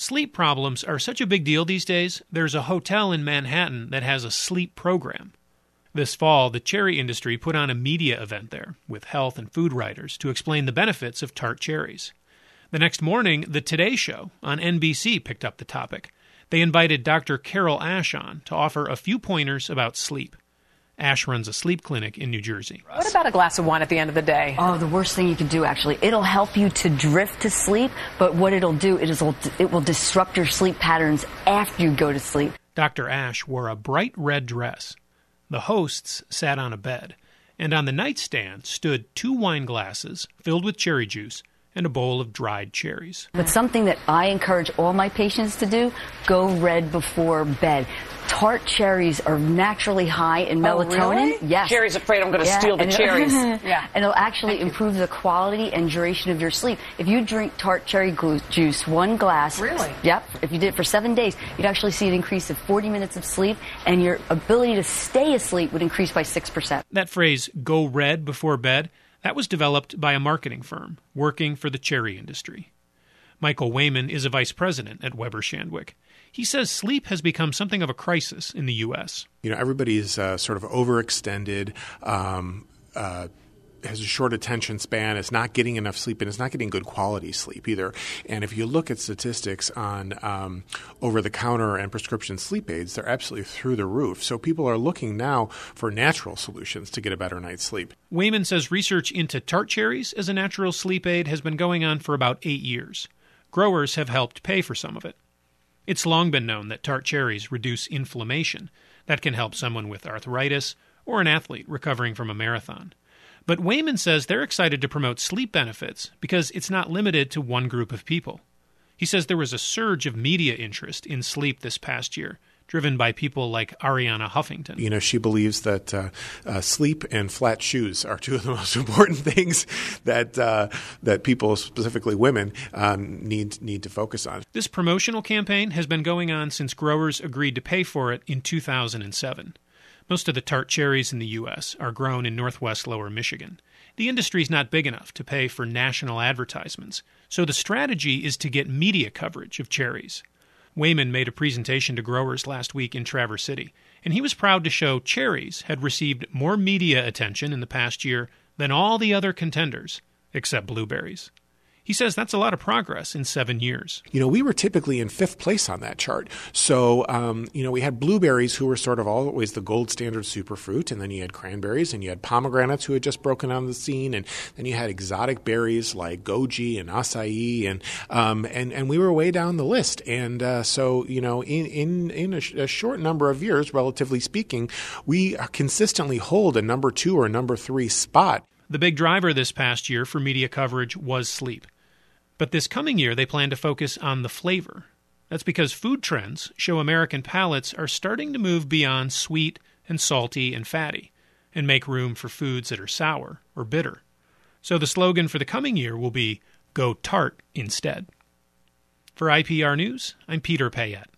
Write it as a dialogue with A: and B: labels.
A: Sleep problems are such a big deal these days, there's a hotel in Manhattan that has a sleep program. This fall, the cherry industry put on a media event there with health and food writers to explain the benefits of tart cherries. The next morning, the Today Show on NBC picked up the topic. They invited Dr. Carol Ash on to offer a few pointers about sleep. Ash runs a sleep clinic in New Jersey.
B: What about a glass of wine at the end of the day?
C: Oh, the worst thing you can do, actually. It'll help you to drift to sleep, but what it'll do is it will disrupt your sleep patterns after you go to sleep.
A: Dr. Ash wore a bright red dress. The hosts sat on a bed, and on the nightstand stood 2 wine glasses filled with cherry juice and a bowl of dried cherries.
C: But something that I encourage all my patients to do, go red before bed. Tart cherries are naturally high in melatonin.
B: Oh, really?
C: Yes.
B: Jerry's afraid I'm going to steal the cherries.
C: Yeah. And it'll actually improve the quality and duration of your sleep. If you drink tart cherry juice, 1 glass.
B: Really?
C: Yep. If you did it for 7 days, you'd actually see an increase of 40 minutes of sleep, and your ability to stay asleep would increase by 6%.
A: That phrase, go red before bed, that was developed by a marketing firm working for the cherry industry. Michael Wayman is a vice president at Weber Shandwick. He says sleep has become something of a crisis in the U.S.
D: Everybody's sort of overextended, has a short attention span, is not getting enough sleep, and is not getting good quality sleep either. And if you look at statistics on over-the-counter and prescription sleep aids, they're absolutely through the roof. So people are looking now for natural solutions to get a better night's sleep.
A: Wayman says research into tart cherries as a natural sleep aid has been going on for about 8 years. Growers have helped pay for some of it. It's long been known that tart cherries reduce inflammation. That can help someone with arthritis or an athlete recovering from a marathon. But Wayman says they're excited to promote sleep benefits because it's not limited to one group of people. He says there was a surge of media interest in sleep this past year, driven by people like Ariana Huffington.
D: She believes that sleep and flat shoes are 2 of the most important things that people, specifically women, need to focus on.
A: This promotional campaign has been going on since growers agreed to pay for it in 2007. Most of the tart cherries in the U.S. are grown in northwest lower Michigan. The industry's not big enough to pay for national advertisements, so the strategy is to get media coverage of cherries. Wayman made a presentation to growers last week in Traverse City, and he was proud to show cherries had received more media attention in the past year than all the other contenders, except blueberries. He says that's a lot of progress in 7 years.
D: We were typically in 5th place on that chart. So, we had blueberries who were sort of always the gold standard superfruit, and then you had cranberries, and you had pomegranates who had just broken on the scene, and then you had exotic berries like goji and acai, and we were way down the list. And so, in a short number of years, relatively speaking, we consistently hold a number 2 or number 3 spot.
A: The big driver this past year for media coverage was sleep. But this coming year, they plan to focus on the flavor. That's because food trends show American palates are starting to move beyond sweet and salty and fatty and make room for foods that are sour or bitter. So the slogan for the coming year will be, Go Tart instead. For IPR News, I'm Peter Payette.